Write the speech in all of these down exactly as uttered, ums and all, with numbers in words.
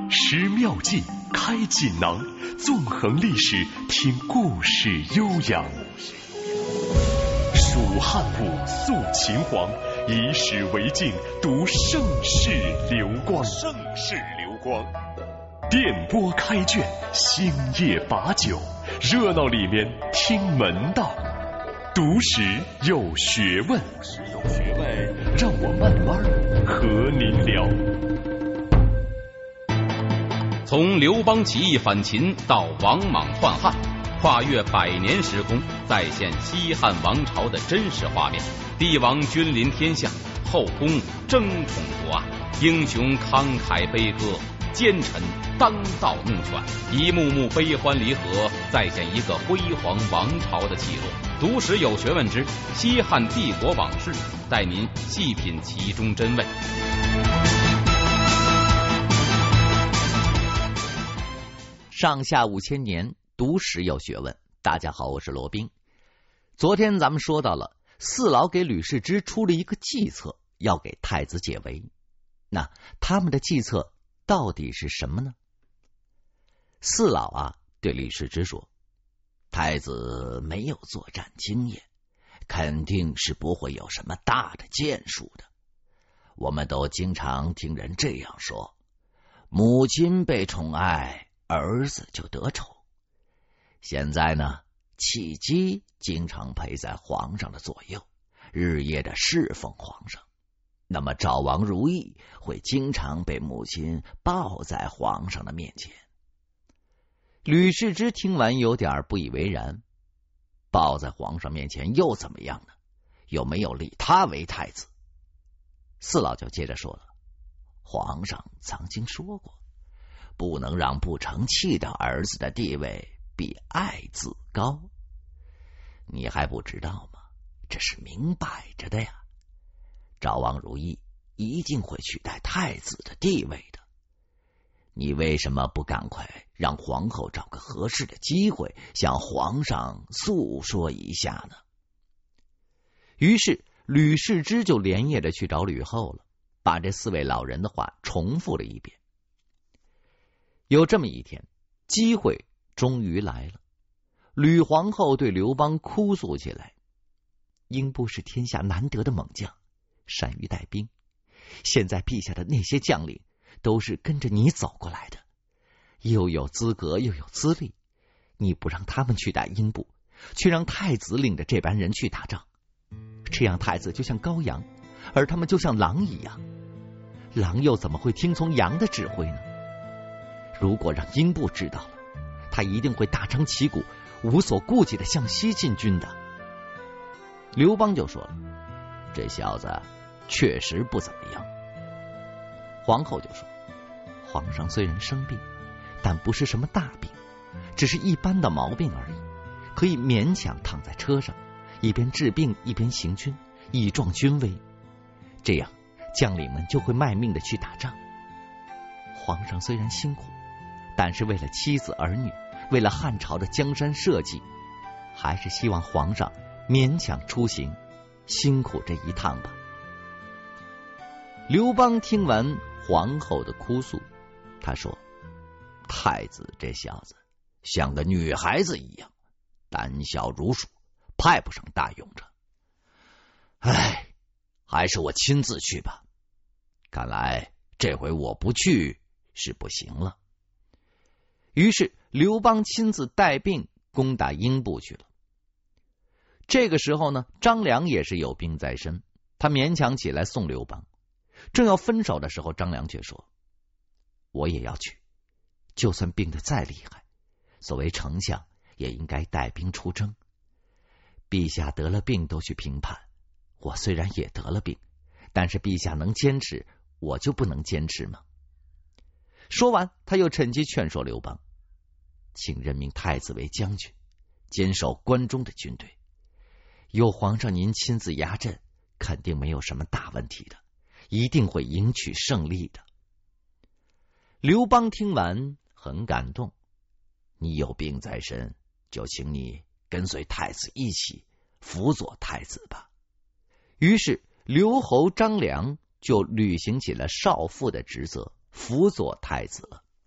识妙计，开锦囊，纵横历史，听故事悠扬。蜀汉武，肃秦皇，以史为镜，读盛世流光。盛世流光，电波开卷，星夜把酒，热闹里面听门道。读史有学问，读史有学问，让我慢慢和您聊。 从刘邦起义反秦到王莽篡汉，跨越百年时空，再现西汉王朝的真实画面。帝王君临天下，后宫争宠夺爱，英雄慷慨悲歌，奸臣当道弄权，一幕幕悲欢离合，再现一个辉煌王朝的起落。读史有学问之西汉帝国往事，带您细品其中真味。 上下五千年，读史有学问。大家好，我是罗宾。昨天咱们说到了，四老给吕氏之出了一个计策，要给太子解围。那他们的计策到底是什么呢？四老啊，对吕氏之说，太子没有作战经验，肯定是不会有什么大的建树的。我们都经常听人这样说，母亲被宠爱，儿子就得宠。现在呢，戚姬经常陪在皇上的左右，日夜的侍奉皇上。那么赵王如意会经常被母亲抱在皇上的面前。吕氏之听完有点不以为然，抱在皇上面前又怎么样呢？又没有立他为太子。四老就接着说了，皇上曾经说过，不能让不成器的儿子的地位比爱字高。你还不知道吗？这是明摆着的呀。赵王如意一定会取代太子的地位的。你为什么不赶快让皇后找个合适的机会向皇上诉说一下呢？于是吕氏之就连夜的去找吕后了，把这四位老人的话重复了一遍。有这么一天，机会终于来了。吕皇后对刘邦哭诉起来，英布是天下难得的猛将，善于带兵，现在陛下的那些将领都是跟着你走过来的，又有资格又有资历，你不让他们去打英布，却让太子领着这班人去打仗，这样太子就像羔羊，而他们就像狼一样，狼又怎么会听从羊的指挥呢？如果让英布知道了，他一定会大张旗鼓，无所顾忌的向西进军的。刘邦就说了，这小子确实不怎么样。皇后就说，皇上虽然生病，但不是什么大病，只是一般的毛病而已，可以勉强躺在车上，一边治病一边行军，以壮军威，这样将领们就会卖命的去打仗。皇上虽然辛苦，但是为了妻子儿女，为了汉朝的江山社稷，还是希望皇上勉强出行，辛苦这一趟吧。刘邦听完皇后的哭诉，他说，太子这小子像个女孩子一样，胆小如鼠，派不上大用场。唉，还是我亲自去吧。看来这回我不去是不行了。于是刘邦亲自带兵攻打英布去了。这个时候呢，张良也是有病在身，他勉强起来送刘邦。正要分手的时候，张良却说，我也要去，就算病得再厉害，作为丞相也应该带兵出征。陛下得了病都去平叛，我虽然也得了病，但是陛下能坚持，我就不能坚持吗？说完，他又趁机劝说刘邦，请任命太子为将军，坚守关中的军队，有皇上您亲自压阵，肯定没有什么大问题的，一定会赢取胜利的。刘邦听完很感动，你有病在身，就请你跟随太子一起辅佐太子吧。于是刘侯张良就履行起了少傅的职责，辅佐太子了。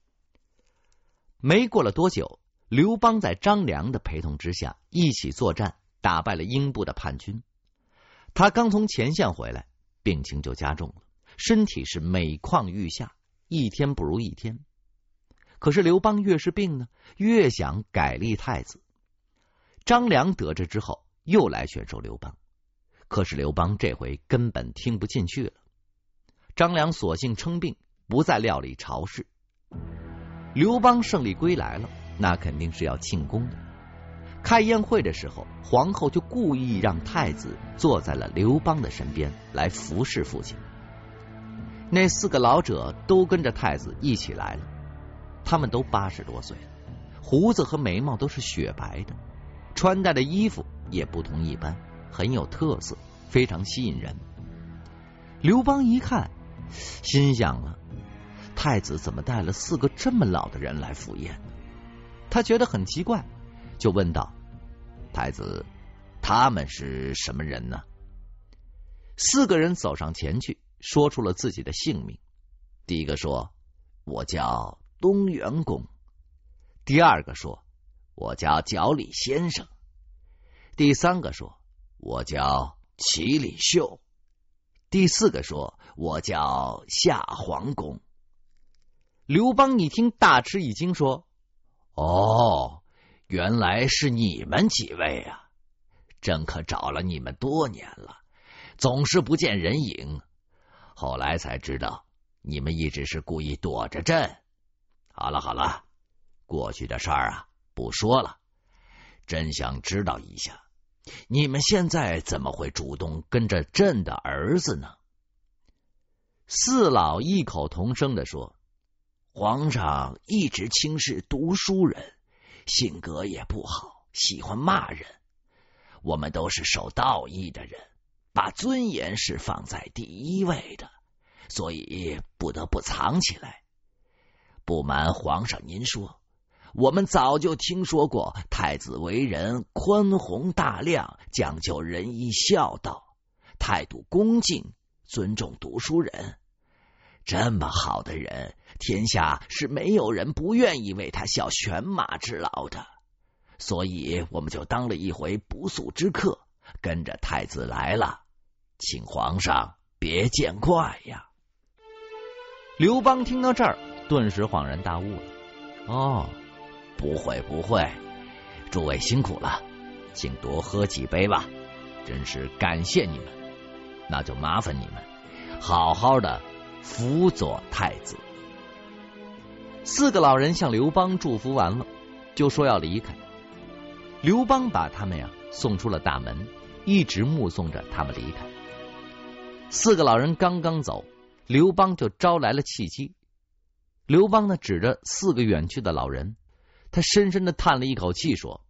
没过了多久，刘邦在张良的陪同之下一起作战，打败了英布的叛军。他刚从前线回来，病情就加重了，身体是每况愈下，一天不如一天。可是刘邦越是病呢，越想改立太子。张良得知之后，又来劝说刘邦，可是刘邦这回根本听不进去了。张良索性称病，不再料理朝事。刘邦胜利归来了，那肯定是要庆功的。开宴会的时候，皇后就故意让太子坐在了刘邦的身边来服侍父亲。那四个老者都跟着太子一起来了，他们都八十多岁了，胡子和眉毛都是雪白的，穿戴的衣服也不同一般，很有特色，非常吸引人。刘邦一看，心想了，太子怎么带了四个这么老的人来赴宴？他觉得很奇怪，就问道：太子，他们是什么人呢？四个人走上前去，说出了自己的姓名。第一个说：我叫东元公。第二个说：我叫角李先生。第三个说：我叫齐李秀。第四个说：我叫夏桓公。刘邦一听大吃一惊，说：哦，原来是你们几位啊！朕可找了你们多年了，总是不见人影，后来才知道你们一直是故意躲着朕。好了好了，过去的事儿啊不说了，朕想知道一下，你们现在怎么会主动跟着朕的儿子呢？四老异口同声地说：皇上一直轻视读书人，性格也不好，喜欢骂人。我们都是守道义的人，把尊严是放在第一位的，所以不得不藏起来。不瞒皇上您说，我们早就听说过太子为人宽宏大量，讲究仁义孝道，态度恭敬，尊重读书人。这么好的人，天下是没有人不愿意为他效犬马之劳的，所以我们就当了一回不速之客，跟着太子来了，请皇上别见怪呀。刘邦听到这儿，顿时恍然大悟了。哦，不会不会，诸位辛苦了，请多喝几杯吧，真是感谢你们。那就麻烦你们好好的辅佐太子。四个老人向刘邦祝福完了，就说要离开。刘邦把他们呀送出了大门，一直目送着他们离开。四个老人刚刚走，刘邦就招来了契机。刘邦呢指着四个远去的老人，他深深的叹了一口气，说：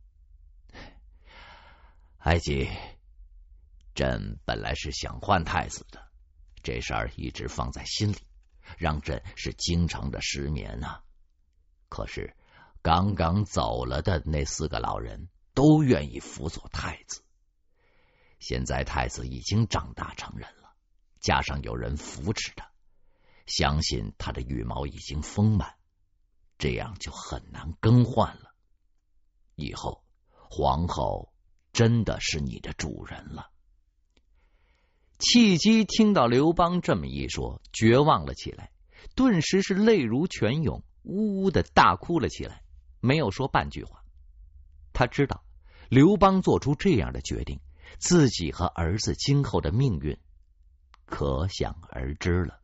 哀姬，朕本来是想换太子的，这事儿一直放在心里，让朕是经常的失眠啊。可是刚刚走了的那四个老人都愿意辅佐太子，现在太子已经长大成人了，加上有人扶持他，相信他的羽毛已经丰满，这样就很难更换了。以后皇后真的是你的主人了。契机听到刘邦这么一说，绝望了起来，顿时是泪如泉涌，呜呜的大哭了起来，没有说半句话。他知道刘邦做出这样的决定，自己和儿子今后的命运可想而知了。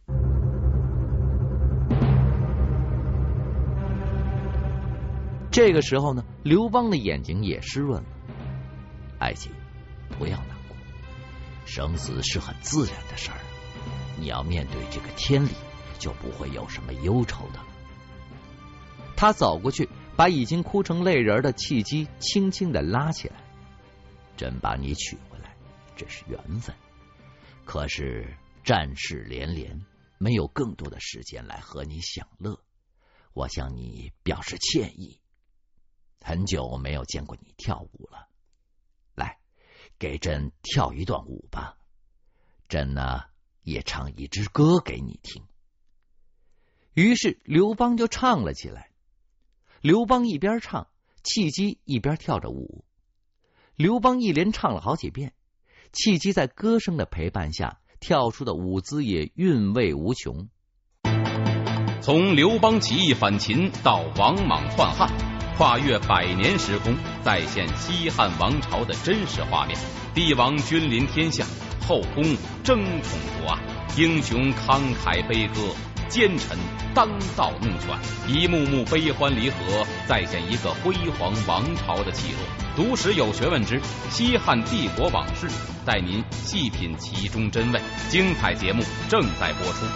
这个时候呢，刘邦的眼睛也湿润了。爱卿，不要难过，生死是很自然的事儿，你要面对这个天理，就不会有什么忧愁的了。他走过去，把已经哭成泪人的契机轻轻的拉起来。朕把你娶回来，这是缘分，可是战事连连，没有更多的时间来和你享乐，我向你表示歉意。很久没有见过你跳舞了，来，给朕跳一段舞吧，朕呢也唱一支歌给你听。于是刘邦就唱了起来。 刘邦一边唱，契机一边跳着舞。刘邦一连唱了好几遍，契机在歌声的陪伴下跳出的舞姿也韵味无穷。 从刘邦起义反秦到王莽篡汉，跨越百年时空，再现西汉王朝的真实画面。帝王君临天下，后宫争宠夺爱，英雄慷慨悲歌，奸臣当道弄权，一幕幕悲欢离合，再现一个辉煌王朝的起落。读史有学问之西汉帝国往事，带您细品其中真味。精彩节目正在播出。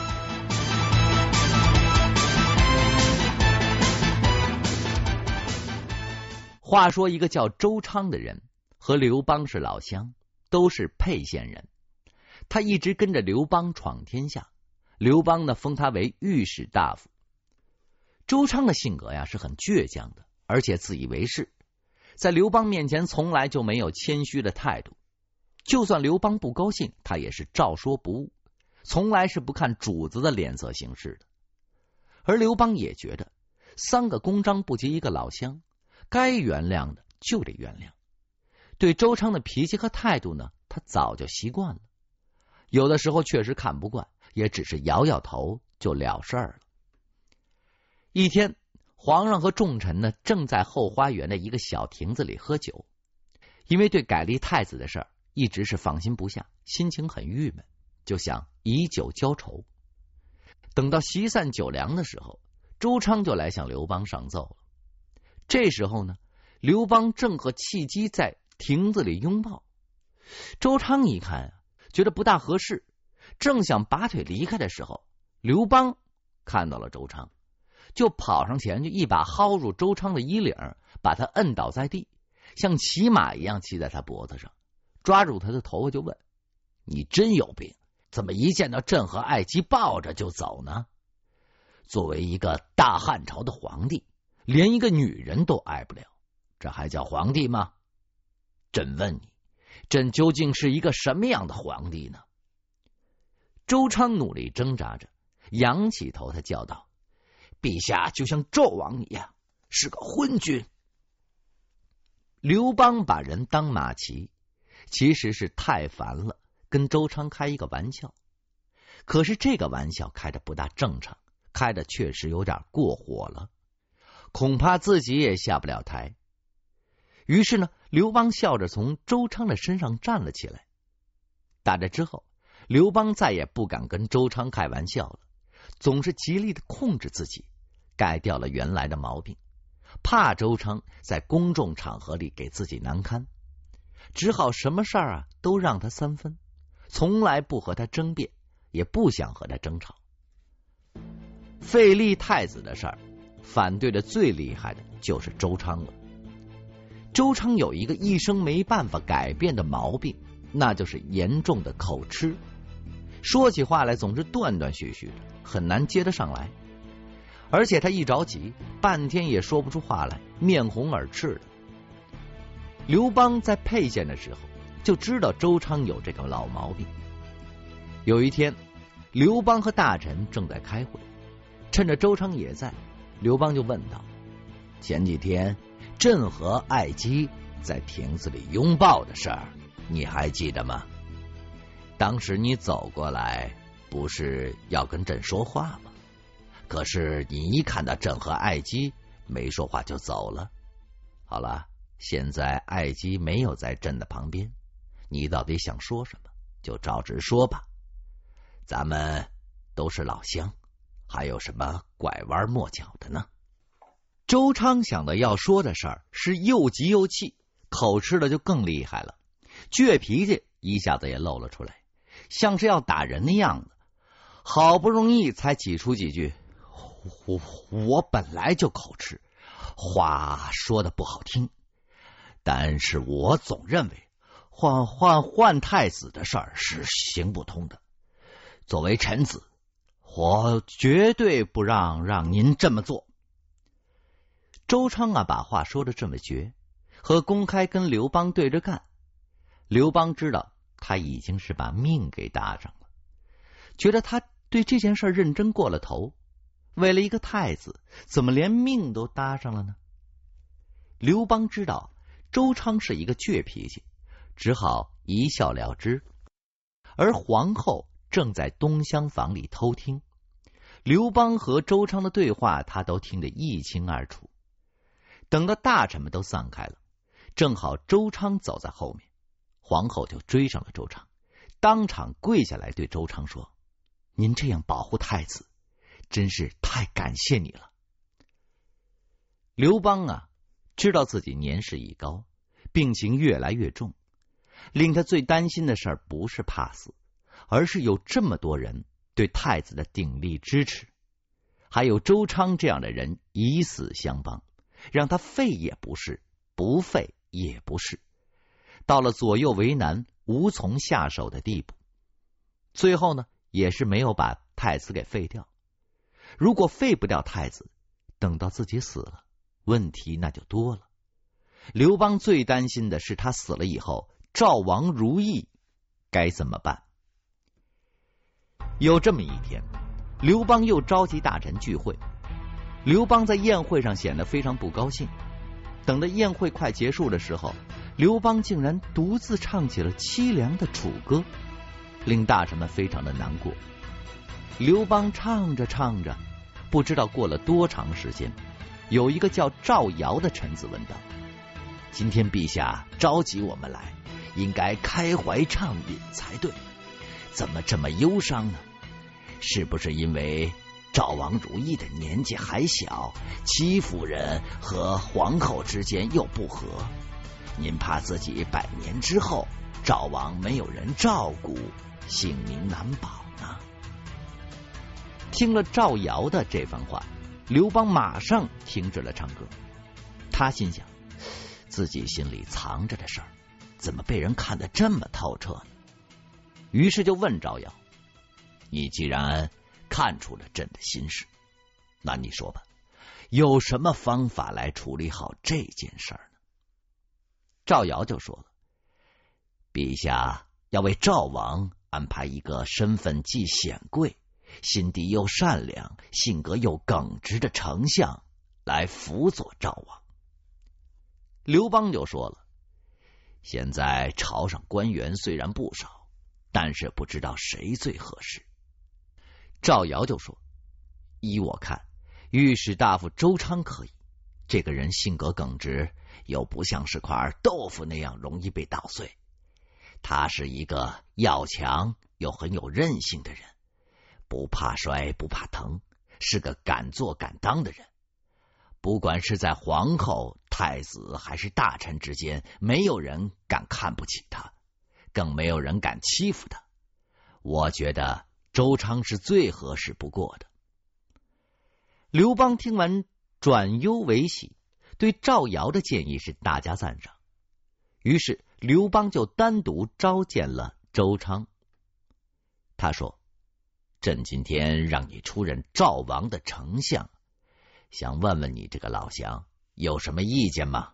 话说一个叫周昌的人和刘邦是老乡，都是沛县人。他一直跟着刘邦闯天下，刘邦呢封他为御史大夫。周昌的性格呀是很倔强的，而且自以为是，在刘邦面前从来就没有谦虚的态度。就算刘邦不高兴，他也是照说不误，从来是不看主子的脸色行事的。而刘邦也觉得三个公章不及一个老乡，该原谅的就得原谅。对周昌的脾气和态度呢，他早就习惯了。有的时候确实看不惯，也只是摇摇头就了事儿了。一天，皇上和重臣呢正在后花园的一个小亭子里喝酒，因为对改立太子的事儿一直是放心不下，心情很郁闷，就想以酒浇愁。等到席散酒凉的时候，周昌就来向刘邦上奏了。这时候呢，刘邦正和契机在亭子里拥抱。周昌一看，觉得不大合适，正想拔腿离开的时候，刘邦看到了周昌，就跑上前去，一把薅住周昌的衣领，把他摁倒在地，像骑马一样骑在他脖子上，抓住他的头发就问：你真有病，怎么一见到朕和爱姬抱着就走呢？作为一个大汉朝的皇帝，连一个女人都爱不了，这还叫皇帝吗？朕问你，朕究竟是一个什么样的皇帝呢？周昌努力挣扎着，仰起头，他叫道：陛下就像纣王一样，是个昏君。刘邦把人当马骑，其实是太烦了，跟周昌开一个玩笑。可是这个玩笑开的不大正常，开的确实有点过火了，恐怕自己也下不了台。于是呢，刘邦笑着从周昌的身上站了起来。打这之后，刘邦再也不敢跟周昌开玩笑了，总是极力的控制自己，改掉了原来的毛病，怕周昌在公众场合里给自己难堪，只好什么事儿啊都让他三分，从来不和他争辩，也不想和他争吵。废立太子的事儿，反对的最厉害的就是周昌了。周昌有一个一生没办法改变的毛病，那就是严重的口吃，说起话来总是断断续续的，很难接得上来。而且他一着急，半天也说不出话来，面红耳赤的。刘邦在沛县的时候就知道周昌有这个老毛病。有一天，刘邦和大臣正在开会，趁着周昌也在，刘邦就问道：前几天朕和爱姬在亭子里拥抱的事儿，你还记得吗？当时你走过来，不是要跟朕说话吗？可是你一看到朕和爱姬，没说话就走了。好了，现在爱姬没有在朕的旁边，你到底想说什么，就照直说吧。咱们都是老乡，还有什么拐弯抹角的呢？周昌想到要说的事儿，是又急又气，口吃的就更厉害了，倔脾气一下子也露了出来，像是要打人的样子。好不容易才挤出几句：我, 我本来就口吃，话说的不好听，但是我总认为换换换太子的事儿是行不通的。作为臣子，我绝对不让让您这么做。周昌啊，把话说的这么绝，和公开跟刘邦对着干。刘邦知道他已经是把命给搭上了，觉得他对这件事认真过了头。为了一个太子，怎么连命都搭上了呢？ 刘邦知道周昌是一个倔脾气，只好一笑了之。而皇后正在东厢房里偷听，刘邦和周昌的对话他都听得一清二楚。等到大臣们都散开了，正好周昌走在后面，皇后就追上了周昌，当场跪下来对周昌说：您这样保护太子，真是太感谢你了。刘邦啊，知道自己年事已高，病情越来越重，令他最担心的事儿不是怕死，而是有这么多人对太子的鼎力支持，还有周昌这样的人以死相帮，让他废也不是，不废也不是，到了左右为难、无从下手的地步。最后呢，也是没有把太子给废掉。如果废不掉太子，等到自己死了，问题那就多了。刘邦最担心的是他死了以后，赵王如意该怎么办？有这么一天，刘邦又召集大臣聚会。刘邦在宴会上显得非常不高兴。等到宴会快结束的时候，刘邦竟然独自唱起了凄凉的楚歌，令大臣们非常的难过。刘邦唱着唱着，不知道过了多长时间，有一个叫赵尧的臣子问道：今天陛下召集我们来，应该开怀畅饮才对，怎么这么忧伤呢？是不是因为赵王如意的年纪还小，戚夫人和皇后之间又不和，您怕自己百年之后赵王没有人照顾，性命难保呢？听了赵尧的这番话，刘邦马上停止了唱歌。他心想，自己心里藏着的事儿，怎么被人看得这么透彻呢？于是就问赵尧：你既然看出了朕的心事，那你说吧，有什么方法来处理好这件事儿呢？赵尧就说了：陛下要为赵王安排一个身份既显贵、心地又善良、性格又耿直的丞相来辅佐赵王。刘邦就说了：现在朝上官员虽然不少，但是不知道谁最合适。赵尧就说：依我看，御史大夫周昌可以，这个人性格耿直，又不像是块豆腐那样容易被捣碎。他是一个要强又很有韧性的人，不怕摔不怕疼，是个敢做敢当的人。不管是在皇后、太子还是大臣之间，没有人敢看不起他，更没有人敢欺负他。我觉得周昌是最合适不过的。刘邦听完转忧为喜，对赵尧的建议是大加赞赏。于是刘邦就单独召见了周昌。他说：朕今天让你出任赵王的丞相，想问问你这个老乡有什么意见吗？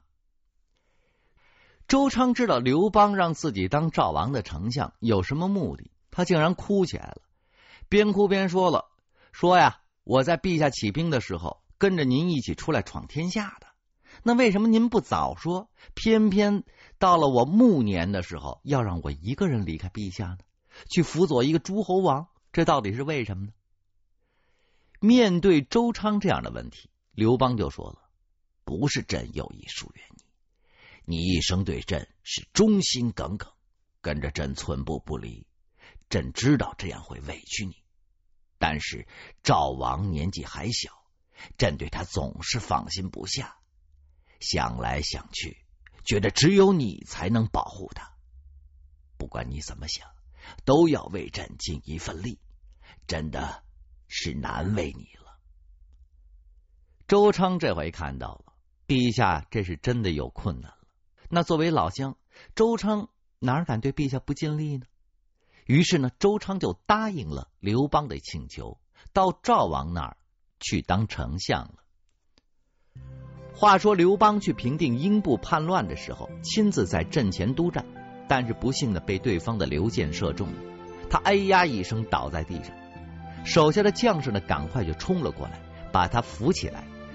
周昌知道刘邦让自己当赵王的丞相有什么目的，他竟然哭起来了，边哭边说了：说呀，我在陛下起兵的时候跟着您一起出来闯天下的，那为什么您不早说，偏偏到了我暮年的时候要让我一个人离开陛下呢，去辅佐一个诸侯王？这到底是为什么呢？面对周昌这样的问题，刘邦就说了：不是朕有意疏远你，你一生对朕是忠心耿耿，跟着朕寸步不离，朕知道这样会委屈你，但是赵王年纪还小，朕对他总是放心不下，想来想去，觉得只有你才能保护他。不管你怎么想，都要为朕尽一份力，真的是难为你了。周昌这回看到了，陛下这是真的有困难了。那作为老乡，周昌哪敢对陛下不尽力呢？于是呢，周昌就答应了刘邦的请求，到赵王那儿去当丞相了。话说刘邦去平定英布叛乱的时候，亲自在阵前督战，但是不幸的被对方的刘建射中了，他哎呀一声倒在地上。手下的将士呢，赶快就冲了过来，把他扶起来，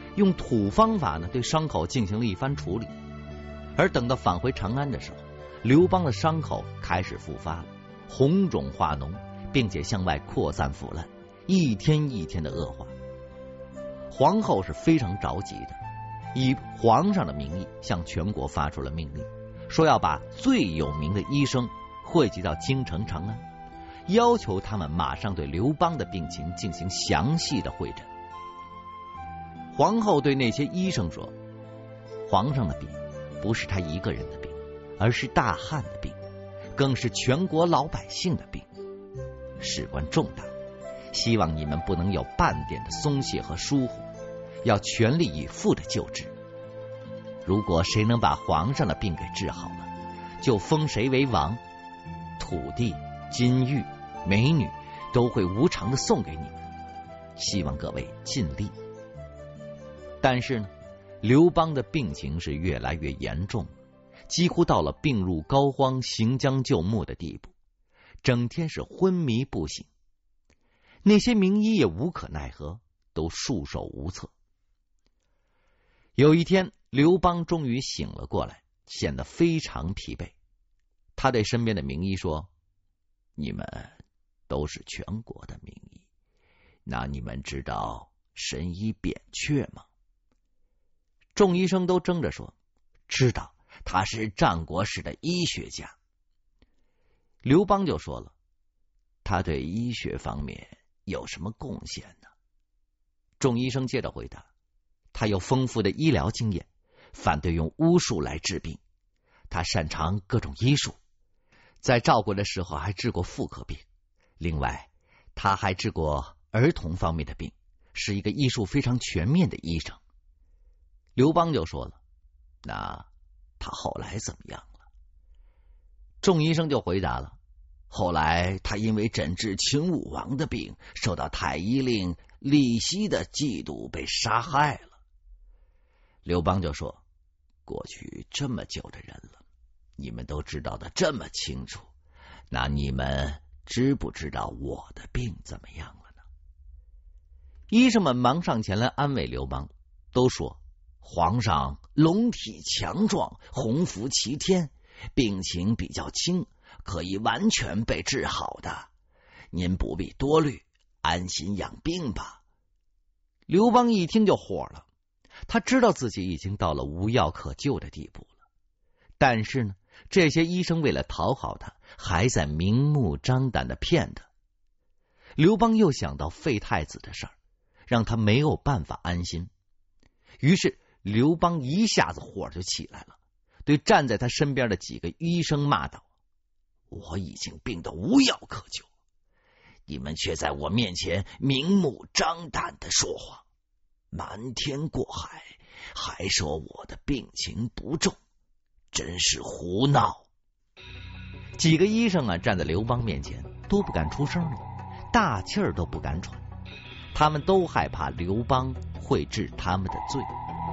用土方法呢对伤口进行了一番处理。而等到返回长安的时候，刘邦的伤口开始复发了，红肿化脓，并且向外扩散腐烂，一天一天的恶化。皇后是非常着急的，以皇上的名义向全国发出了命令，说要把最有名的医生汇集到京城长安，要求他们马上对刘邦的病情进行详细的会诊。皇后对那些医生说，皇上的病不是他一个人的病，而是大汉的病，更是全国老百姓的病，事关重大，希望你们不能有半点的松懈和疏忽，要全力以赴的救治。如果谁能把皇上的病给治好了，就封谁为王，土地、金玉、美女都会无偿的送给你们，希望各位尽力。但是呢，刘邦的病情是越来越严重，几乎到了病入膏肓、行将就木的地步，整天是昏迷不醒。那些名医也无可奈何，都束手无策。有一天，刘邦终于醒了过来，显得非常疲惫。他对身边的名医说，你们都是全国的名医，那你们知道神医扁鹊吗？众医生都争着说，知道，他是战国时的医学家。刘邦就说了，他对医学方面有什么贡献呢？众医生接着回答，他有丰富的医疗经验，反对用巫术来治病，他擅长各种医术，在赵国的时候还治过妇科病，另外他还治过儿童方面的病，是一个医术非常全面的医生。刘邦就说了，那他后来怎么样了？众医生就回答了，后来他因为诊治秦武王的病，受到太医令李希的嫉妒，被杀害了。刘邦就说，过去这么久的人了，你们都知道的这么清楚，那你们知不知道我的病怎么样了呢？医生们忙上前来安慰刘邦，都说皇上龙体强壮，鸿福齐天，病情比较轻，可以完全被治好的，您不必多虑，安心养病吧。刘邦一听就火了，他知道自己已经到了无药可救的地步了，但是呢，这些医生为了讨好他，还在明目张胆的骗他。刘邦又想到废太子的事儿，让他没有办法安心，于是刘邦一下子火就起来了，对站在他身边的几个医生骂道，我已经病得无药可救，你们却在我面前明目张胆的说谎，瞒天过海，还说我的病情不重，真是胡闹。几个医生啊，站在刘邦面前都不敢出声了，大气儿都不敢喘，他们都害怕刘邦会治他们的罪。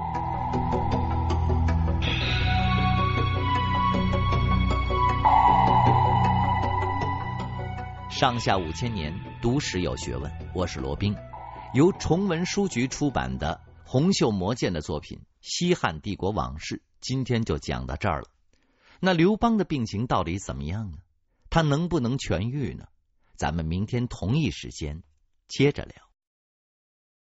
上下五千年，读史有学问。我是罗宾，由崇文书局出版的洪秀魔剑的作品《西汉帝国往事》，今天就讲到这儿了。那刘邦的病情到底怎么样呢？他能不能痊愈呢？咱们明天同一时间接着聊。